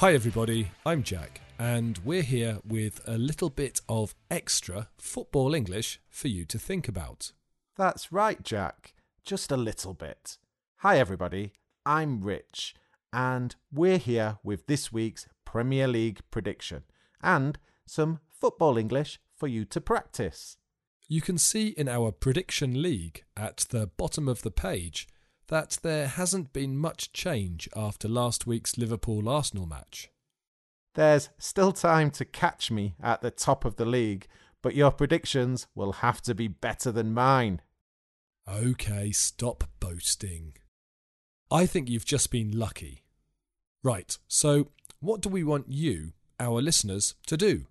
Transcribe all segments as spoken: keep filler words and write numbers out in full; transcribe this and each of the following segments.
Hi everybody, I'm Jack, and we're here with a little bit of extra football English for you to think about. That's right, Jack. Just a little bit. Hi everybody, I'm Rich, and we're here with this week's Premier League prediction and some football English for you to practice. You can see in our prediction league at the bottom of the page that there hasn't been much change after last week's Liverpool-Arsenal match. There's still time to catch me at the top of the league, but your predictions will have to be better than mine. OK, stop boasting. I think you've just been lucky. Right, so what do we want you, our listeners, to do?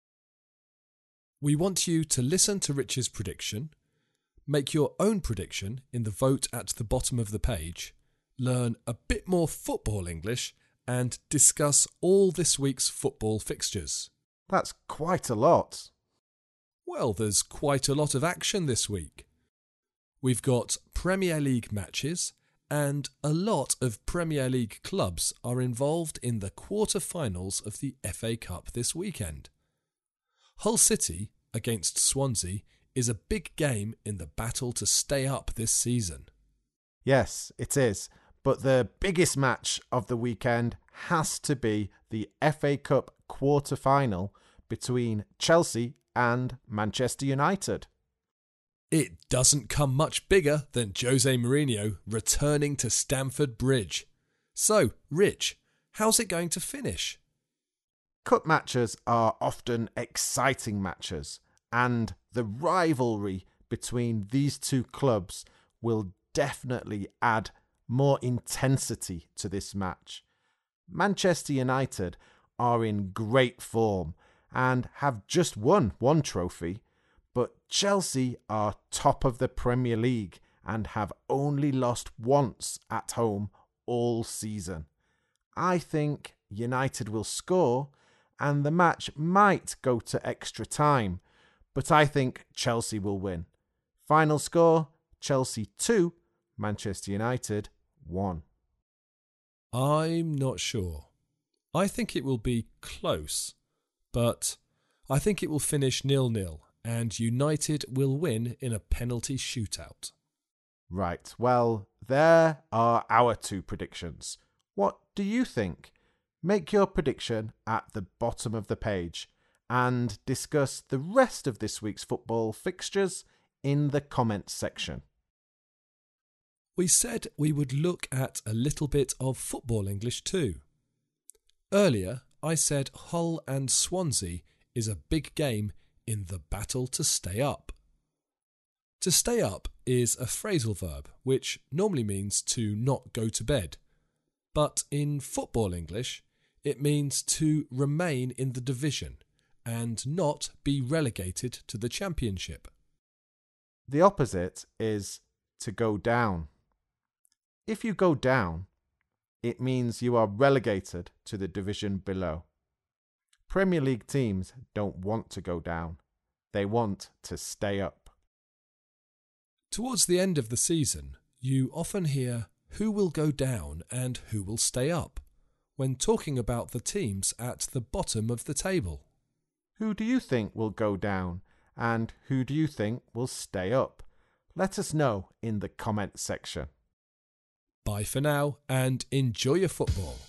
We want you to listen to Rich's prediction, make your own prediction in the vote at the bottom of the page, learn a bit more football English, and discuss all this week's football fixtures. That's quite a lot. Well, there's quite a lot of action this week. We've got Premier League matches, and a lot of Premier League clubs are involved in the quarter-finals of the F A Cup this weekend. Hull City against Swansea is a big game in the battle to stay up this season. Yes, it is. But the biggest match of the weekend has to be the F A Cup quarter-final between Chelsea and Manchester United. It doesn't come much bigger than Jose Mourinho returning to Stamford Bridge. So, Rich, how's it going to finish? Cup matches are often exciting matches, and the rivalry between these two clubs will definitely add more intensity to this match. Manchester United are in great form and have just won one trophy, but Chelsea are top of the Premier League and have only lost once at home all season. I think United will score and the match might go to extra time, but I think Chelsea will win. Final score, Chelsea two, Manchester United one. I'm not sure. I think it will be close, but I think it will finish nil-nil and United will win in a penalty shootout. Right, well, there are our two predictions. What do you think? Make your prediction at the bottom of the page and discuss the rest of this week's football fixtures in the comments section. We said we would look at a little bit of football English too. Earlier, I said Hull and Swansea is a big game in the battle to stay up. To stay up is a phrasal verb which normally means to not go to bed, but in football English it means to remain in the division and not be relegated to the Championship. The opposite is to go down. If you go down, it means you are relegated to the division below. Premier League teams don't want to go down. They want to stay up. Towards the end of the season, you often hear who will go down and who will stay up when talking about the teams at the bottom of the table. Who do you think will go down and who do you think will stay up? Let us know in the comments section. Bye for now and enjoy your football.